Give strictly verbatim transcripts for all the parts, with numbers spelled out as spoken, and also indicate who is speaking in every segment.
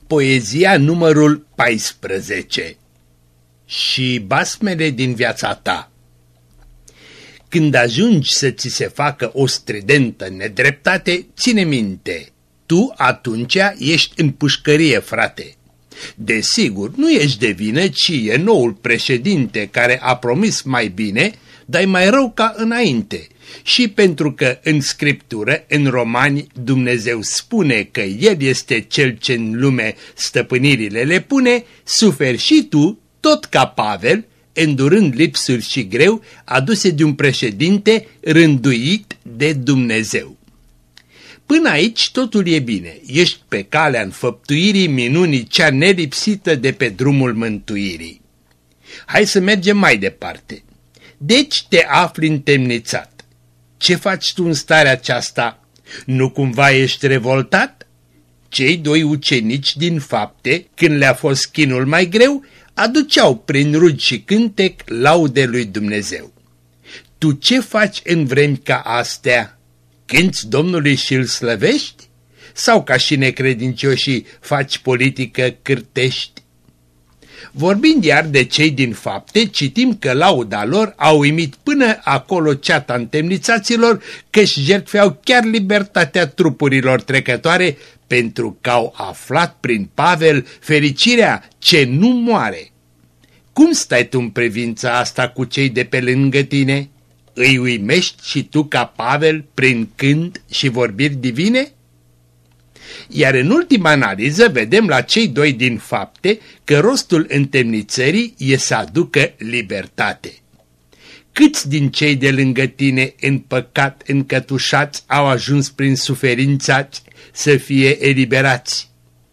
Speaker 1: Poezia numărul paisprezece. Și basmele din viața ta. Când ajungi să ți se facă o stridentă nedreptate, ține minte, tu atunci ești în pușcărie, frate. Desigur, nu ești de vină, ci e noul președinte care a promis mai bine, dar e mai rău ca înainte. Și pentru că în Scriptură, în Romani, Dumnezeu spune că El este Cel ce în lume stăpânirile le pune, suferi și tu, tot ca Pavel, îndurând lipsuri și greu, aduse de un președinte rânduit de Dumnezeu. Până aici totul e bine, ești pe calea înfăptuirii minunii cea nelipsită de pe drumul mântuirii. Hai să mergem mai departe. Deci te afli întemnițat. Ce faci tu în starea aceasta? Nu cumva ești revoltat? Cei doi ucenici din Fapte, când le-a fost chinul mai greu, aduceau prin rugi și cântec laude lui Dumnezeu. Tu ce faci în vremi ca astea? Cânți Domnului și îl slăvești? Sau ca și necredincioșii faci politică cârtești? Vorbind iar de cei din Fapte, citim că lauda lor a uimit până acolo ceata întemnițaților, că-și jertfeau chiar libertatea trupurilor trecătoare, pentru că au aflat prin Pavel fericirea ce nu moare. Cum stai tu în privința asta cu cei de pe lângă tine? Îi uimești și tu ca Pavel prin cânt și vorbiri divine? Iar în ultima analiză vedem la cei doi din Fapte că rostul întemnițării e să aducă libertate. Câți din cei de lângă tine în păcat încătușați au ajuns prin suferințați să fie eliberați?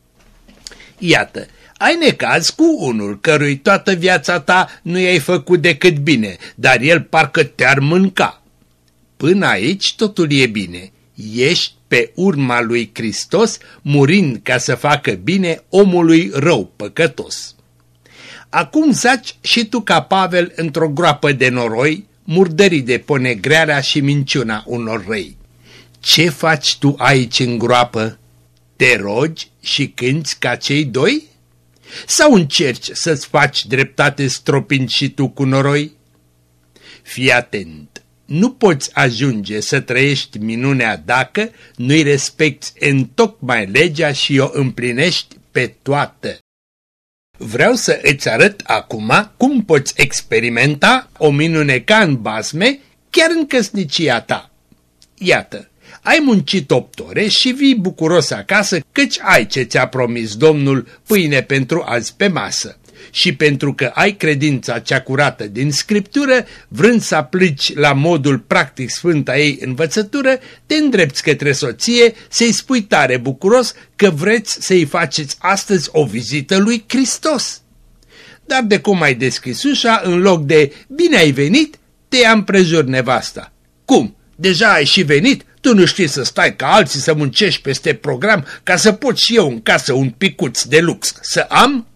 Speaker 1: Iată, ai necaz cu unul cărui toată viața ta nu i-ai făcut decât bine, dar el parcă te-ar mânca. Până aici totul e bine. Ești pe urma lui Hristos, murind ca să facă bine omului rău, păcătos. Acum zaci și tu ca Pavel într-o groapă de noroi, murdării de ponegreala și minciuna unor răi. Ce faci tu aici în groapă? Te rogi și cânți ca cei doi? Sau încerci să-ți faci dreptate stropind și tu cu noroi? Fii atent! Nu poți ajunge să trăiești minunea dacă nu-i respecti întocmai legea și o împlinești pe toată. Vreau să îți arăt acum cum poți experimenta o minune ca în basme chiar în căsnicia ta. Iată, ai muncit opt ore și vii bucuros acasă căci ai ce ți-a promis Domnul, pâine pentru azi pe masă. Și pentru că ai credința cea curată din Scriptură, vrând să aplici la modul practic sfânta ei învățătură, te îndrepți către soție să-i spui tare bucuros că vreți să-i faceți astăzi o vizită lui Hristos. Dar de cum ai deschis ușa, în loc de bine ai venit, te ia împrejur nevasta. Cum? Deja ai și venit? Tu nu știi să stai ca alții să muncești peste program ca să pot și eu în casă un picuț de lux să am?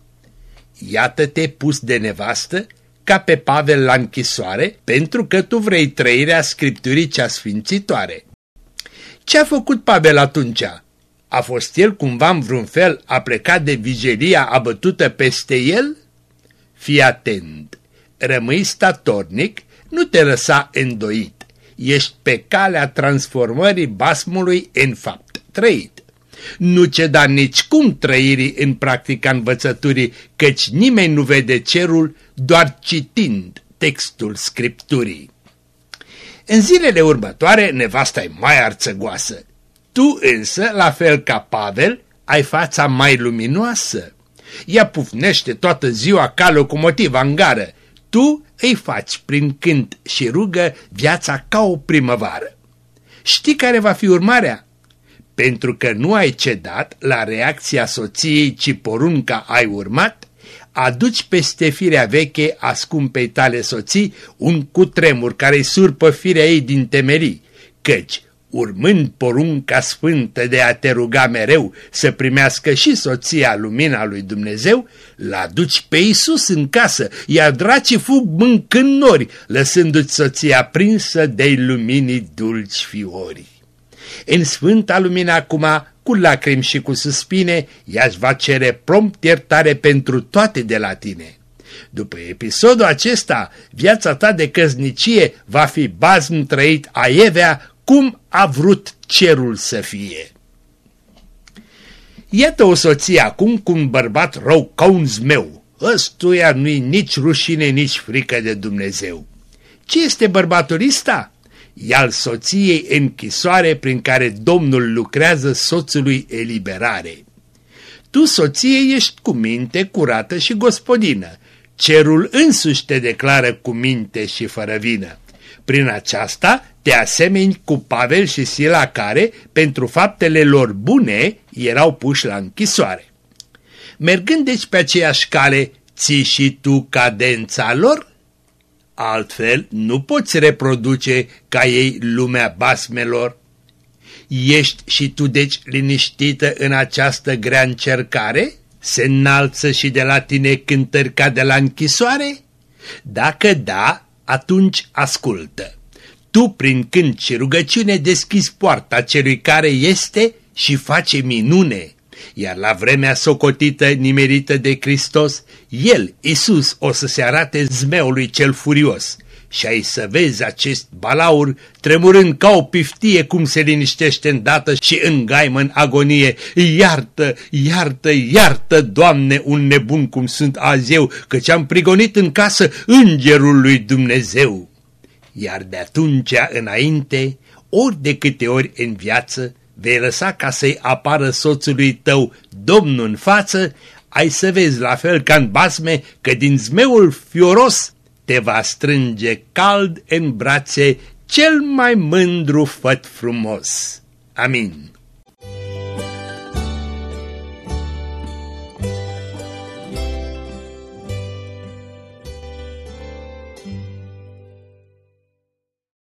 Speaker 1: Iată-te pus de nevastă ca pe Pavel la închisoare, pentru că tu vrei trăirea Scripturii cea sfințitoare. Ce-a făcut Pavel atunci? A fost el cumva în vreun fel a plecat de vijelia abătută peste el? Fii atent, rămâi statornic, nu te lăsa îndoit, ești pe calea transformării basmului în fapt trăit. Nu ceda nicicum trăirii în practica învățăturii, căci nimeni nu vede cerul doar citind textul Scripturii. În zilele următoare, nevasta e mai arțăgoasă. Tu însă, la fel ca Pavel, ai fața mai luminoasă. Ea pufnește toată ziua ca locomotiva în gară. Tu îi faci prin cânt și rugă viața ca o primăvară. Știi care va fi urmarea? Pentru că nu ai cedat la reacția soției, ci porunca ai urmat, aduci peste firea veche a scumpei tale soții un cutremur care-i surpă firea ei din temelii, căci, urmând porunca sfântă de a te ruga mereu să primească și soția lumina lui Dumnezeu, l-aduci pe Iisus în casă, iar dracii fug mâncând nori, lăsându-ți soția prinsă de-i luminii dulci fiori. În sfânta lumină acum, cu lacrimi și cu suspine, ea-și va cere prompt iertare pentru toate de la tine. După episodul acesta, viața ta de căsnicie va fi bazm trăit aievea cum a vrut cerul să fie. Iată o soție acum cu un bărbat rău ca un zmeu. Ăstuia nu-i nici rușine, nici frică de Dumnezeu. Ce este bărbatul ăsta? E al soției închisoare prin care Domnul lucrează soțului eliberare. Tu, soție, ești cu minte curată și gospodină. Cerul însuși te declară cu minte și fără vină. Prin aceasta te asemeni cu Pavel și Sila care, pentru faptele lor bune, erau puși la închisoare. Mergând deci pe aceeași cale, ții și tu cadența lor? Altfel nu poți reproduce ca ei lumea basmelor. Ești și tu deci liniștită în această grea încercare? Se înalță și de la tine cântări ca de la închisoare? Dacă da, atunci ascultă. Tu prin cânt și rugăciune deschizi poarta celui care este și face minune. Iar la vremea socotită nimerită de Hristos, El, Iisus, o să se arate zmeului cel furios. Și ai să vezi acest balaur tremurând ca o piftie cum se liniștește îndată și îngaimă în agonie. Iartă, iartă, iartă, Doamne, un nebun cum sunt azi eu, căci am prigonit în casă îngerul lui Dumnezeu. Iar de atunci înainte, ori de câte ori în viață, vei lăsa ca să-i apară soțului tău Domnul în față, ai să vezi la fel ca în basme că din zmeul fioros te va strânge cald în brațe cel mai mândru făt frumos. Amin.